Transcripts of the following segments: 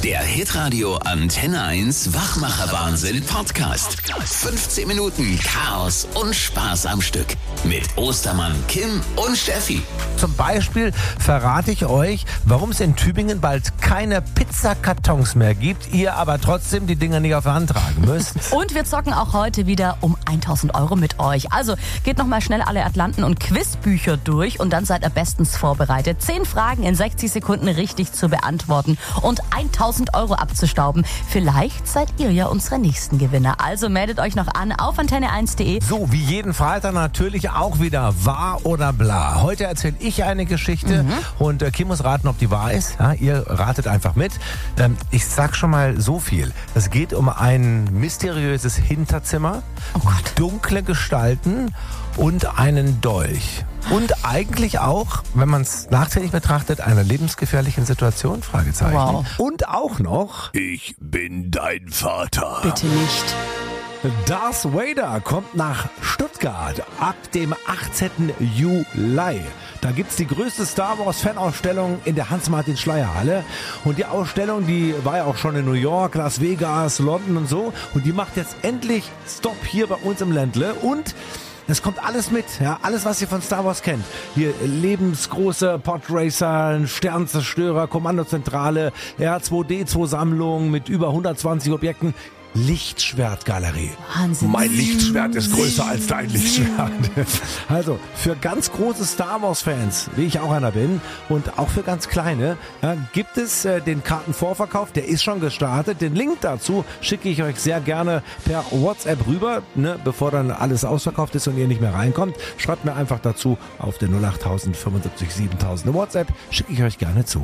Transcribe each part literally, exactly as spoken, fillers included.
Der Hitradio Antenne eins Wachmacher-Wahnsinn Podcast. fünfzehn Minuten Chaos und Spaß am Stück. Mit Ostermann, Kim und Steffi. Zum Beispiel verrate ich euch, warum es in Tübingen bald keine Pizzakartons mehr gibt, ihr aber trotzdem die Dinger nicht auf der Hand tragen müsst. Und wir zocken auch heute wieder um tausend Euro mit euch. Also geht nochmal schnell alle Atlanten- und Quizbücher durch und dann seid ihr bestens vorbereitet. Zehn Fragen in sechzig Sekunden richtig zu beantworten und tausend Euro abzustauben. Vielleicht seid ihr ja unsere nächsten Gewinner. Also meldet euch noch an auf antenne eins punkt de. So, wie jeden Freitag natürlich auch wieder wahr oder bla. Heute erzähle ich eine Geschichte mhm. und äh, Kim muss raten, ob die wahr ist. Ja, ihr ratet einfach mit. Ähm, ich sag schon mal so viel. Es geht um ein mysteriöses Hinterzimmer, oh Gott. dunkle Gestalten und einen Dolch. Und eigentlich auch, wenn man es nachträglich betrachtet, einer lebensgefährlichen Situation, Fragezeichen. Wow. Und auch noch, ich bin dein Vater. Bitte nicht. Darth Vader kommt nach Stuttgart ab dem achtzehnten Juli. Da gibt's die größte Star Wars Fanausstellung in der Hans-Martin-Schleyer-Halle. Und die Ausstellung, die war ja auch schon in New York, Las Vegas, London und so. Und die macht jetzt endlich Stopp hier bei uns im Ländle. Und es kommt alles mit, ja, alles, was ihr von Star Wars kennt. Hier lebensgroße Podracer, Sternzerstörer, Kommandozentrale, R zwei D zwei Sammlung mit über hundertzwanzig Objekten. Lichtschwertgalerie. Wahnsinn. Mein Lichtschwert ist größer als dein Lichtschwert. Also, für ganz große Star Wars Fans, wie ich auch einer bin, und auch für ganz kleine, ja, gibt es äh, den Kartenvorverkauf, der ist schon gestartet. Den Link dazu schicke ich euch sehr gerne per WhatsApp rüber, ne, bevor dann alles ausverkauft ist und ihr nicht mehr reinkommt. Schreibt mir einfach dazu auf den null acht null null fünf sieben sieben WhatsApp, schicke ich euch gerne zu.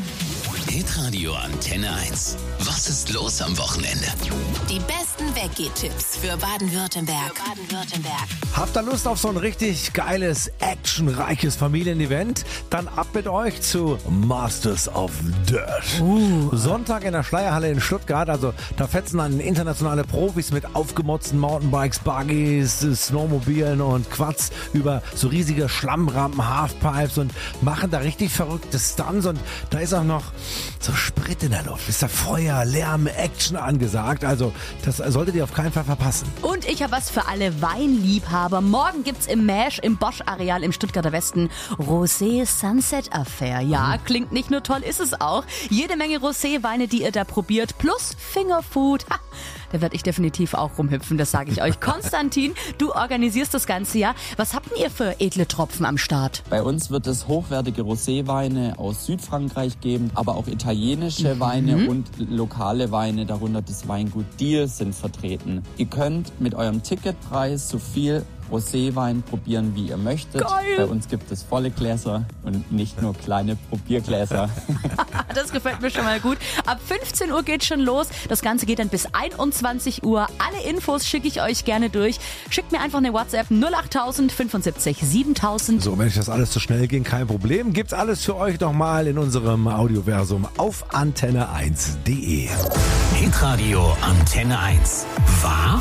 Hitradio Antenne eins. Was ist los am Wochenende? Die besten Weggehtipps für Baden-Württemberg. Für Baden-Württemberg. Habt ihr Lust auf so ein richtig geiles, actionreiches Familienevent? Dann ab mit euch zu Masters of Dirt. Uh. Sonntag in der Schleierhalle in Stuttgart. Also da fetzen dann internationale Profis mit aufgemotzten Mountainbikes, Buggies, Snowmobilen und Quads über so riesige Schlammrampen, Halfpipes und machen da richtig verrückte Stunts. Und da ist auch noch so Sprit in der Luft. Ist da Feuer, Lärm, Action angesagt. Also das solltet ihr auf keinen Fall verpassen. Und ich habe was für alle Weinliebhaber. Morgen gibt's im Mash im Bosch-Areal im Stuttgarter Westen Rosé Sunset Affair. Ja, klingt nicht nur toll, ist es auch. Jede Menge Rosé-Weine, die ihr da probiert, plus Fingerfood. Ha, da werde ich definitiv auch rumhüpfen, das sage ich euch. Konstantin, du organisierst das ganze Jahr. Was habt ihr für edle Tropfen am Start? Bei uns wird es hochwertige Roséweine aus Südfrankreich geben, aber auch italienische mhm. Weine und lokale Weine, darunter das Weingut Diel, sind vertreten. Ihr könnt mit eurem Ticketpreis so viel Roséwein probieren, wie ihr möchtet. Geil. Bei uns gibt es volle Gläser und nicht nur kleine Probiergläser. Das gefällt mir schon mal gut. Ab fünfzehn Uhr geht schon los. Das Ganze geht dann bis einundzwanzig Uhr. Alle Infos schicke ich euch gerne durch. Schickt mir einfach eine WhatsApp null acht null null fünfundsiebzig siebentausend. So, wenn euch das alles zu schnell ging, kein Problem. Gibt's alles für euch nochmal in unserem Audioversum auf antenne eins punkt de. Hitradio Antenne eins. Wahr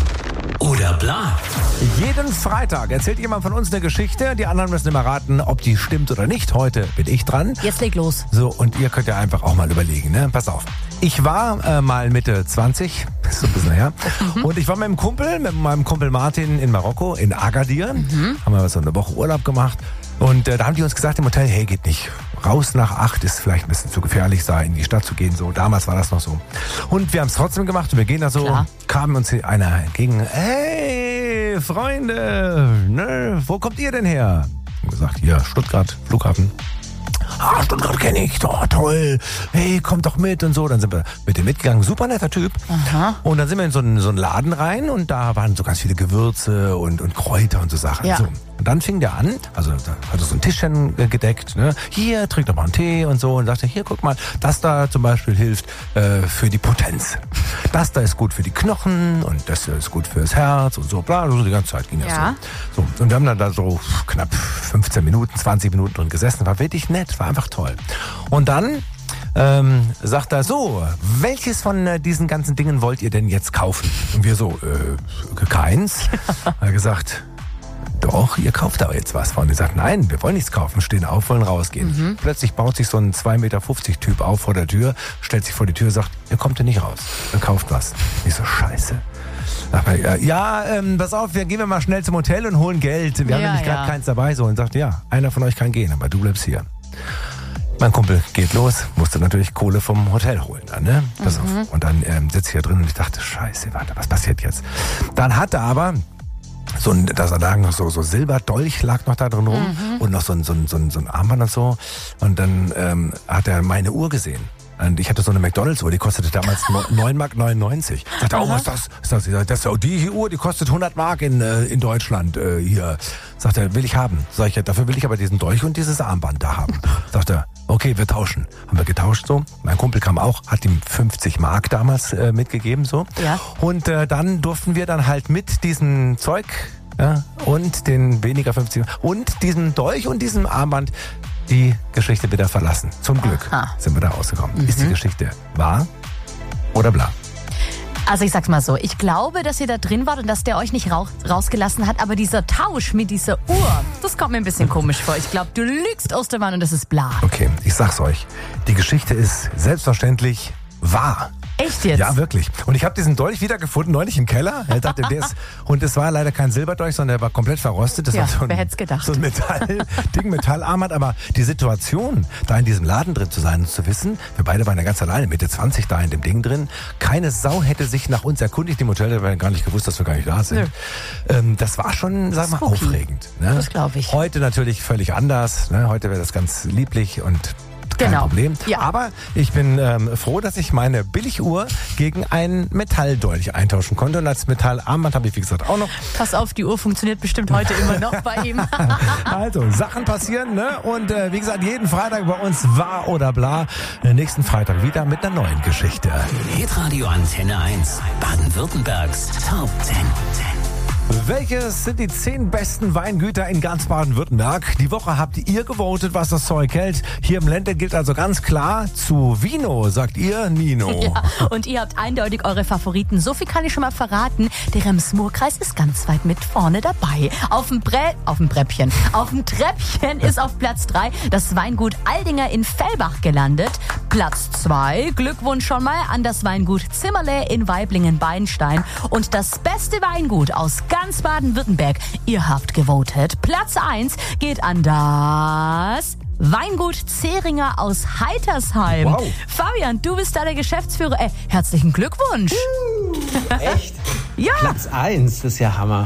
oder bla? Jeden Freitag erzählt jemand von uns eine Geschichte. Die anderen müssen immer raten, ob die stimmt oder nicht. Heute bin ich dran. Jetzt leg los. So, und ihr könnt ja einfach auch mal überlegen, ne? Pass auf. Ich war äh, mal Mitte zwanzig, so ein bisschen her, mhm. und ich war mit einem Kumpel, mit meinem Kumpel Martin in Marokko, in Agadir. Mhm. Haben wir so eine Woche Urlaub gemacht. Und äh, da haben die uns gesagt im Hotel, hey, geht nicht raus nach acht, ist vielleicht ein bisschen zu gefährlich, da in die Stadt zu gehen. So, damals war das noch so. Und wir haben es trotzdem gemacht und wir gehen da so, Klar. kam uns einer entgegen, hey, Freunde, ne, wo kommt ihr denn her? Und gesagt, hier, Stuttgart, Flughafen. Ah, Stuttgart kenne ich, oh, toll, hey, kommt doch mit und so. Dann sind wir mit dem mitgegangen, super netter Typ. Aha. Und dann sind wir in so einen, so einen Laden rein und da waren so ganz viele Gewürze und, und Kräuter und so Sachen. Ja. So. Und dann fing der an, also da hat er so ein Tischchen gedeckt, ne? Hier, trink doch mal einen Tee und so. Und sagte, hier, guck mal, das da zum Beispiel hilft äh, für die Potenz. Das da ist gut für die Knochen und das ist gut fürs Herz und so. Bla, so die ganze Zeit ging das Ja. so. so. Und wir haben dann da so knapp fünfzehn Minuten, zwanzig Minuten drin gesessen. War wirklich nett, war einfach toll. Und dann ähm, sagt er so, welches von äh, diesen ganzen Dingen wollt ihr denn jetzt kaufen? Und wir so, äh, keins. Er hat gesagt, doch, ihr kauft aber jetzt was von. Die sagt, nein, wir wollen nichts kaufen, stehen auf, wollen rausgehen. Mhm. Plötzlich baut sich so ein zwei Meter fünfzig Typ auf vor der Tür, stellt sich vor die Tür, sagt, ihr kommt hier nicht raus, ihr kauft was. Ich so, scheiße. Ja, ähm, pass auf, wir gehen wir mal schnell zum Hotel und holen Geld. Wir haben ja, nämlich gerade ja. keins dabei. So, und sagt, ja, einer von euch kann gehen, aber du bleibst hier. Mein Kumpel geht los, musste natürlich Kohle vom Hotel holen. Dann, ne? Pass Mhm. auf. Und dann ähm, sitze ich hier drin und ich dachte, scheiße, warte, was passiert jetzt? Dann hat er aber so ein, da lagen noch so, so Silberdolch lag noch da drin rum mhm. und noch so ein, so ein, so ein, so ein Armband und so. Und dann ähm, hat er meine Uhr gesehen. Und ich hatte so eine McDonalds-Uhr, die kostete damals neun Mark neunundneunzig. Ich dachte, oh, was ist das? Ist das? Ich sag, das ist die Uhr, die kostet hundert Mark in, äh, in Deutschland äh, hier. Sagt er, will ich haben. Sag ich, ja, dafür will ich aber diesen Dolch und dieses Armband da haben. Sagt er, okay, wir tauschen. Haben wir getauscht so. Mein Kumpel kam auch, hat ihm fünfzig Mark damals äh, mitgegeben so. Ja. Und äh, dann durften wir dann halt mit diesem Zeug ja, und den weniger fünfzig und diesem Dolch und diesem Armband die Geschichte wieder verlassen. Zum Glück Aha. sind wir da rausgekommen. Mhm. Ist die Geschichte wahr oder bla? Also ich sag's mal so, ich glaube, dass ihr da drin wart und dass der euch nicht rauch, rausgelassen hat, aber dieser Tausch mit dieser Uhr, das kommt mir ein bisschen komisch vor. Ich glaube, du lügst, Ostermann, und das ist bla. Okay, ich sag's euch. Die Geschichte ist selbstverständlich wahr. Echt jetzt? Ja, wirklich. Und ich habe diesen Dolch wiedergefunden, neulich im Keller. Ich dachte, der ist, und es war leider kein Silberdolch, sondern der war komplett verrostet. Das Ja, war so ein, wer hätt's gedacht. So ein Metall, Ding, Metallarmband. Aber die Situation, da in diesem Laden drin zu sein und zu wissen, wir beide waren ja ganz alleine, Mitte zwanzig da in dem Ding drin. Keine Sau hätte sich nach uns erkundigt. Im Hotel hätten wir gar nicht gewusst, dass wir gar nicht da sind. Ähm, das war schon, sagen wir mal, Spooky. aufregend. Ne? Das glaube ich. Heute natürlich völlig anders. Ne? Heute wäre das ganz lieblich und kein Genau. Problem. Ja. Aber ich bin ähm, froh, dass ich meine Billiguhr gegen einen Metalldolch eintauschen konnte. Und als Metallarmband habe ich, wie gesagt, auch noch. Pass auf, die Uhr funktioniert bestimmt heute immer noch bei ihm. Also, Sachen passieren, ne? Und äh, wie gesagt, jeden Freitag bei uns wahr oder bla. Äh, nächsten Freitag wieder mit einer neuen Geschichte. Hitradio Antenne eins. Baden-Württembergs Top zehn. Welches sind die zehn besten Weingüter in ganz Baden-Württemberg? Die Woche habt ihr gewotet, was das Zeug hält. Hier im Ländle gilt also ganz klar zu Vino, sagt ihr, Nino. Ja, und ihr habt eindeutig eure Favoriten. So viel kann ich schon mal verraten. Der Rems-Murr-Kreis ist ganz weit mit vorne dabei. Auf dem Bre... auf dem Breppchen. Auf dem Treppchen ist auf Platz drei das Weingut Aldinger in Fellbach gelandet. Platz zwei, Glückwunsch schon mal an das Weingut Zimmerle in Weiblingen-Beinstein. Und das beste Weingut aus ganz Baden-Württemberg. Ihr habt gewotet. Platz eins geht an das Weingut Zehringer aus Heitersheim. Wow. Fabian, du bist da der Geschäftsführer. Äh, herzlichen Glückwunsch. Echt? Ja. Platz eins, das ist ja Hammer.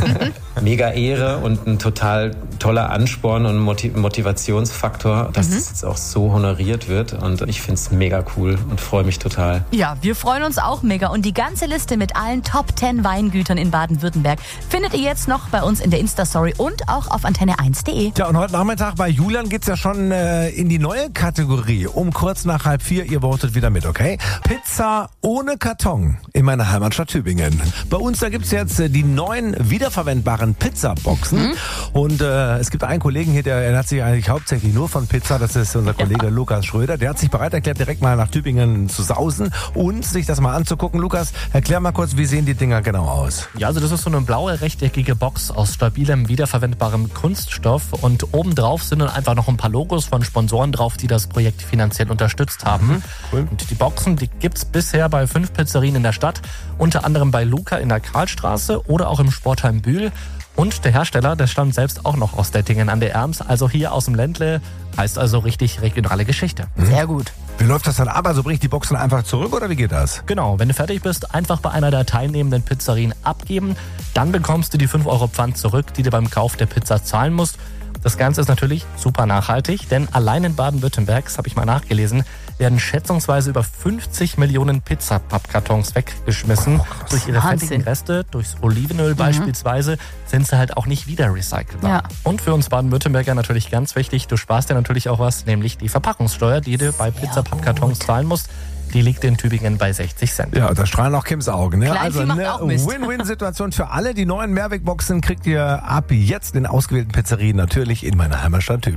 Mega Ehre und ein total toller Ansporn und Motiv- Motivationsfaktor, dass Mhm. das jetzt auch so honoriert wird. Und ich finde es mega cool und freue mich total. Ja, wir freuen uns auch mega. Und die ganze Liste mit allen Top zehn Weingütern in Baden-Württemberg findet ihr jetzt noch bei uns in der Insta-Story und auch auf antenne eins punkt de. Tja, und heute Nachmittag bei Julian geht's ja schon äh, in die neue Kategorie. Um kurz nach halb vier, ihr votet wieder mit, okay? Pizza ohne Karton in meiner Heimatstadt Tübingen. Bei uns, da gibt's jetzt äh, die neuen wiederverwendbaren Pizzaboxen. Mhm. Und äh, es gibt einen Kollegen hier, der ernährt sich eigentlich hauptsächlich nur von Pizza. Das ist unser Kollege ja. Lukas Schröder. Der hat sich bereit erklärt, direkt mal nach Tübingen zu sausen und sich das mal anzugucken. Lukas, erklär mal kurz, wie sehen die Dinger genau aus? Ja, also das ist so eine blaue, rechteckige Box aus stabilem, wiederverwendbarem Kunststoff. Und obendrauf sind dann einfach noch ein paar Logos von Sponsoren drauf, die das Projekt finanziell unterstützt haben. Mhm, cool. Und die Boxen, die gibt's bisher bei fünf Pizzerien in der Stadt, unter anderem bei Luca in der Karlstraße oder auch im Sportheim Bühl. Und der Hersteller, der stammt selbst auch noch aus Dettingen an der Erms, also hier aus dem Ländle, heißt also richtig regionale Geschichte. Sehr gut. Wie läuft das dann ab? Also bringe ich die Boxen einfach zurück oder wie geht das? Genau, wenn du fertig bist, einfach bei einer der teilnehmenden Pizzerien abgeben. Dann bekommst du die fünf Euro Pfand zurück, die du beim Kauf der Pizza zahlen musst. Das Ganze ist natürlich super nachhaltig, denn allein in Baden-Württemberg, das habe ich mal nachgelesen, werden schätzungsweise über fünfzig Millionen Pizzapappkartons weggeschmissen. Oh, durch ihre Wahnsinn. fettigen Reste, durchs Olivenöl mhm. beispielsweise, sind sie halt auch nicht wieder recycelbar. Ja. Und für uns Baden-Württemberger natürlich ganz wichtig, du sparst dir natürlich auch was, nämlich die Verpackungssteuer, die du bei Pizzapappkartons zahlen musst. Die liegt in Tübingen bei sechzig Cent. Ja, da strahlen auch Kims Augen. Ne? Kleinvieh Also macht eine auch Mist. Win-Win-Situation für alle. Die neuen Mehrwegboxen kriegt ihr ab jetzt in ausgewählten Pizzerien natürlich in meiner Heimatstadt Tübingen.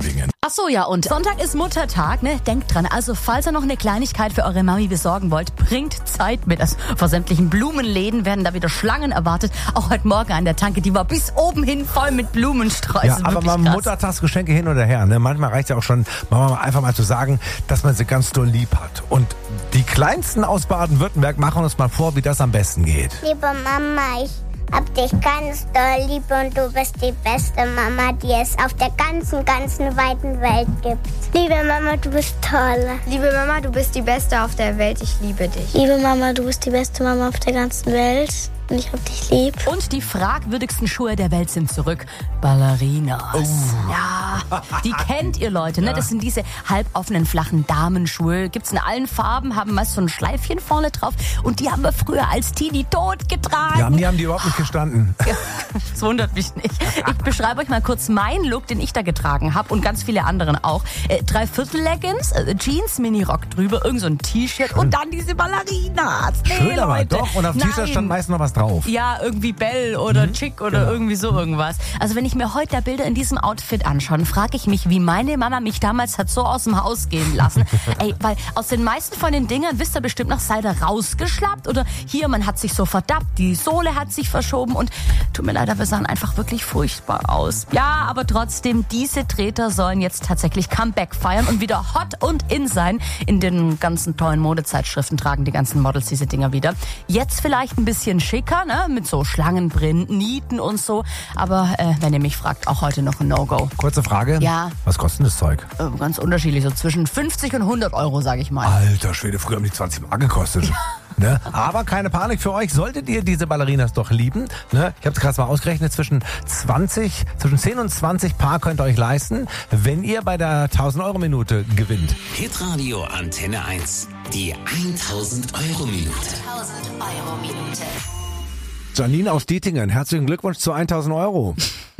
Ach so, ja, und Sonntag ist Muttertag, ne? Denkt dran, also falls ihr noch eine Kleinigkeit für eure Mami besorgen wollt, bringt Zeit mit. Also vor sämtlichen Blumenläden werden da wieder Schlangen erwartet. Auch heute Morgen an der Tanke, die war bis oben hin voll mit Blumensträußen. Ja, aber mal Muttertagsgeschenke hin oder her, ne? Manchmal reicht es ja auch schon, Mama einfach mal zu sagen, dass man sie ganz doll lieb hat. Und die Kleinsten aus Baden-Württemberg machen uns mal vor, wie das am besten geht. Liebe Mama, ich hab dich ganz doll lieb und du bist die beste Mama, die es auf der ganzen, ganzen weiten Welt gibt. Liebe Mama, du bist toll. Liebe Mama, du bist die Beste auf der Welt. Ich liebe dich. Liebe Mama, du bist die beste Mama auf der ganzen Welt. Und ich hab dich lieb. Und die fragwürdigsten Schuhe der Welt sind zurück. Ballerinas. Oh. Ja, die kennt ihr, Leute, ne? Das sind diese halboffenen, flachen Damenschuhe. Gibt's in allen Farben, haben meist so ein Schleifchen vorne drauf. Und die haben wir früher als Teenie tot getragen. Ja, mir haben die überhaupt nicht gestanden. Ja, das wundert mich nicht. Ich beschreibe euch mal kurz meinen Look, den ich da getragen habe und ganz viele anderen auch. Äh, Dreiviertel-Leggings, äh, Jeans, Mini-Rock drüber, irgend so ein T-Shirt und dann diese Ballerinas. Schön, hey, aber Leute. doch. Und auf dem T-Shirt stand meist noch was drauf. Ja, irgendwie Bell oder Mhm. Chick oder Genau. irgendwie so irgendwas. Also wenn ich mir heute Bilder in diesem Outfit anschaue, dann frage ich mich, wie meine Mama mich damals hat so aus dem Haus gehen lassen. Ey, weil aus den meisten von den Dingern, wisst ihr bestimmt noch, seid ihr rausgeschlappt oder hier, man hat sich so verdappt, die Sohle hat sich verschoben und tut mir leid, wir sahen einfach wirklich furchtbar aus. Ja, aber trotzdem, diese Treter sollen jetzt tatsächlich Comeback feiern und wieder hot und in sein. In den ganzen tollen Modezeitschriften tragen die ganzen Models diese Dinger wieder. Jetzt vielleicht ein bisschen schicker, ne? Mit so Schlangenbrillen, Nieten und so. Aber äh, wenn ihr mich fragt, auch heute noch ein No-Go. Kurze Frage. Ja. Was kostet denn das Zeug? Äh, ganz unterschiedlich, so zwischen fünfzig und hundert Euro, sage ich mal. Alter Schwede, früher haben die zwanzig Mark gekostet. Ne? Aber keine Panik für euch, solltet ihr diese Ballerinas doch lieben. Ne? Ich habe es gerade mal ausgerechnet, zwischen zwanzig, zwischen zehn und zwanzig Paar könnt ihr euch leisten, wenn ihr bei der tausend Euro Minute gewinnt. Hitradio Antenne eins. Die tausend Euro Minute. tausend Euro Minute. Janine aus Dietingen, herzlichen Glückwunsch zu tausend Euro.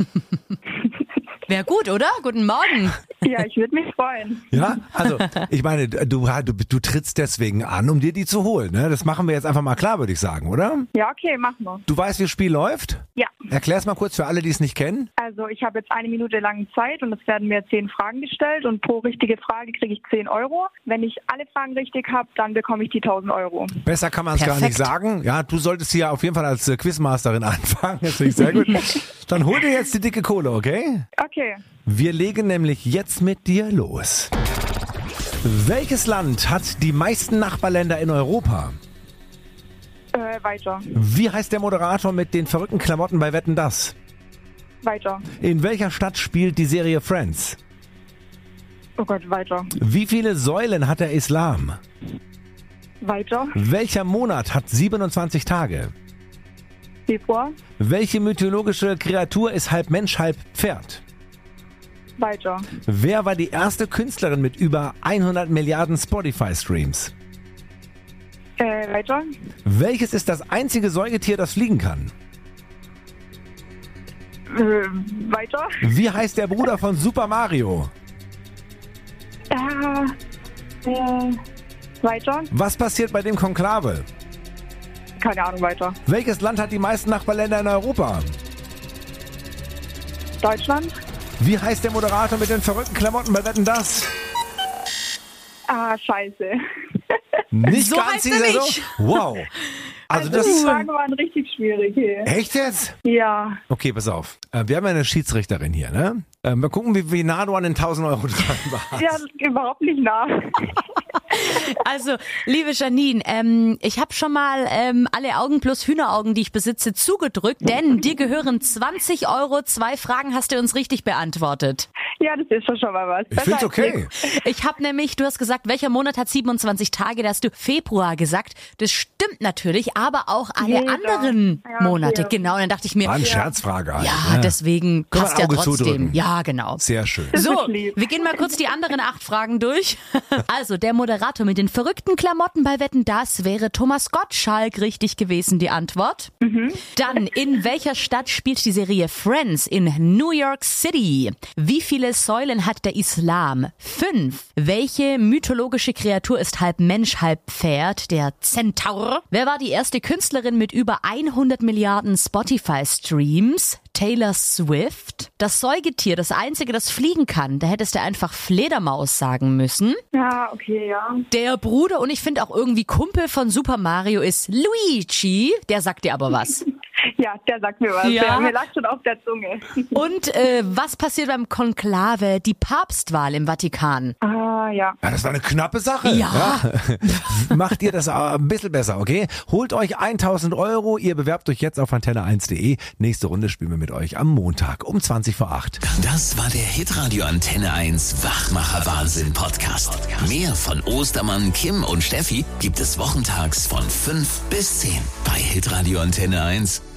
Wäre gut, oder? Guten Morgen. Ja, ich würde mich freuen. Ja, also ich meine, du, du, du trittst deswegen an, um dir die zu holen. Ne? Das machen wir jetzt einfach mal klar, würde ich sagen, oder? Ja, okay, machen wir. Du weißt, wie das Spiel läuft? Ja. Erklär's mal kurz für alle, die es nicht kennen. Also ich habe jetzt eine Minute lang Zeit und es werden mir zehn Fragen gestellt und pro richtige Frage kriege ich zehn Euro. Wenn ich alle Fragen richtig habe, dann bekomme ich die tausend Euro. Besser kann man es gar nicht sagen. Ja, du solltest hier auf jeden Fall als äh, Quizmasterin anfangen. Das finde ich sehr gut. Dann hol dir jetzt die dicke Kohle, okay? Okay. Wir legen nämlich jetzt mit dir los. Welches Land hat die meisten Nachbarländer in Europa? Äh, weiter. Wie heißt der Moderator mit den verrückten Klamotten bei Wetten, dass? Weiter. In welcher Stadt spielt die Serie Friends? Oh Gott, weiter. Wie viele Säulen hat der Islam? Weiter. Welcher Monat hat siebenundzwanzig Tage? Februar. Welche mythologische Kreatur ist halb Mensch, halb Pferd? Weiter. Wer war die erste Künstlerin mit über hundert Milliarden Spotify-Streams? Äh, weiter. Welches ist das einzige Säugetier, das fliegen kann? Äh, weiter. Wie heißt der Bruder von Super Mario? Äh, äh, weiter. Was passiert bei dem Konklave? Keine Ahnung, weiter. Welches Land hat die meisten Nachbarländer in Europa? Deutschland. Wie heißt der Moderator mit den verrückten Klamotten bei Wetten, dass? Ah, scheiße. Nicht So ganz heißt er dieser nicht. so? Wow. Also das Die ist Fragen waren richtig schwierig hier. echt jetzt? Ja. Okay, pass auf. Äh, Wir haben ja eine Schiedsrichterin hier, ne? Äh, Mal gucken, wie, wie nah du an den tausend Euro dran warst. Ja, das ist überhaupt nicht nah. Also, liebe Janine, ähm, ich habe schon mal ähm, alle Augen plus Hühneraugen, die ich besitze, zugedrückt, denn dir gehören zwanzig Euro. Zwei Fragen hast du uns richtig beantwortet. Ja, das ist doch schon mal was. Ich find's Besser als okay. nix. Ich habe nämlich, du hast gesagt, welcher Monat hat siebenundzwanzig Tage? Da hast du Februar gesagt. Das stimmt natürlich, aber auch alle Jeder. anderen Ja, Monate. okay. Genau, und dann dachte ich mir, War eine Scherzfrage. Halt, ja, ne? deswegen Können wir passt ein ja Auge trotzdem. zudrücken. Ja, genau. Sehr schön. Das So, ist lieb. wir gehen mal kurz die anderen acht Fragen durch. Also, der Moderator mit den verrückten Klamotten bei Wetten, das wäre Thomas Gottschalk richtig gewesen, die Antwort. Dann, in welcher Stadt spielt die Serie Friends? In New York City. Wie viele Säulen hat der Islam? Fünf. Welche mythologische Kreatur ist halb Mensch, halb Pferd? Der Zentaur. Wer war die erste Künstlerin mit über hundert Milliarden Spotify-Streams? Taylor Swift. Das Säugetier, das einzige, das fliegen kann, da hättest du einfach Fledermaus sagen müssen. Ja, okay, ja. Der Bruder und ich finde auch irgendwie Kumpel von Super Mario ist Luigi. Der sagt dir aber was. Ja, der sagt mir was. Ja. Der, mir lag schon auf der Zunge. Und äh, was passiert beim Konklave? Die Papstwahl im Vatikan. Ah, ja. Ja, das war eine knappe Sache. Ja. Ja. Macht ihr das ein bisschen besser, okay? Holt euch tausend Euro. Ihr bewerbt euch jetzt auf antenne eins punkt de. Nächste Runde spielen wir mit euch am Montag um zwanzig vor acht. Das war der Hitradio Antenne eins Wachmacher Wahnsinn Podcast. Mehr von Ostermann, Kim und Steffi gibt es wochentags von fünf bis zehn bei Hitradio Antenne eins.